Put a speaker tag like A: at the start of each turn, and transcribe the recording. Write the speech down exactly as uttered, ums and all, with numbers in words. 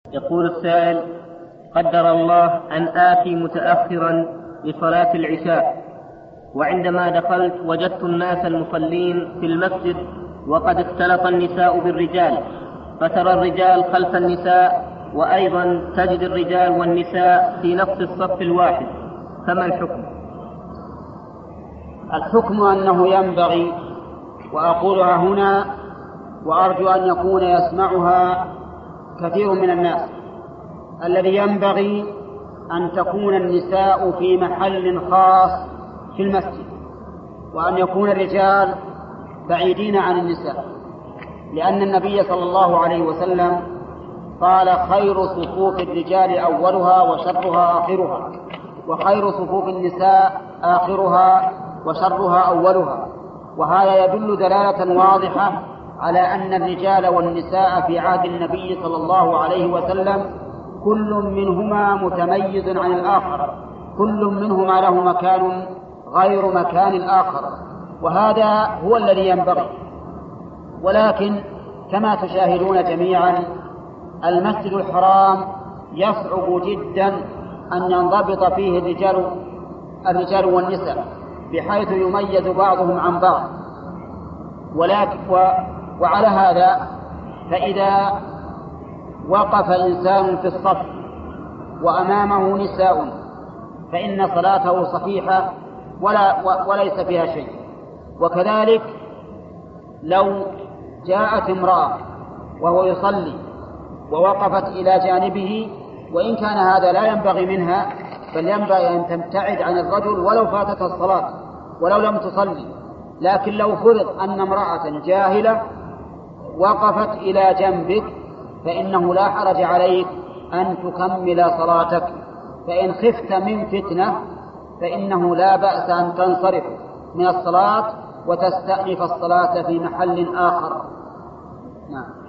A: يقول السائل: قدر الله أن آتي متأخرا لصلاة العشاء، وعندما دخلت وجدت الناس المصلين في المسجد وقد اختلط النساء بالرجال، فترى الرجال خلف النساء، وأيضا تجد الرجال والنساء في نفس الصف الواحد، فما الحكم؟
B: الحكم أنه ينبغي، وأقولها هنا وأرجو أن يكون يسمعها كثير من الناس، الذي ينبغي أن تكون النساء في محل خاص في المسجد، وأن يكون الرجال بعيدين عن النساء، لأن النبي صلى الله عليه وسلم قال: خير صفوف الرجال أولها وشرها آخرها، وخير صفوف النساء آخرها وشرها أولها. وهذا يدل دلالة واضحة على أن الرجال والنساء في عهد النبي صلى الله عليه وسلم كل منهما متميز عن الآخر، كل منهما له مكان غير مكان الآخر، وهذا هو الذي ينبغي. ولكن كما تشاهدون جميعا المسجد الحرام يصعب جدا أن ينضبط فيه الرجال الرجال والنساء، بحيث يميز بعضهم عن بعض. ولكن و وعلى هذا فإذا وقف إنسان في الصف وأمامه نساء فإن صلاته صحيحة ولا وليس فيها شيء. وكذلك لو جاءت امرأة وهو يصلي ووقفت إلى جانبه، وإن كان هذا لا ينبغي منها، بل ينبغي أن تبتعد عن الرجل ولو فاتتها الصلاة ولو لم تصلي. لكن لو فرض أن امرأة جاهلة وقفت إلى جنبك فإنه لا حرج عليك أن تكمل صلاتك، فإن خفت من فتنة فإنه لا بأس أن تنصرف من الصلاة وتستأنف الصلاة في محل آخر. نعم.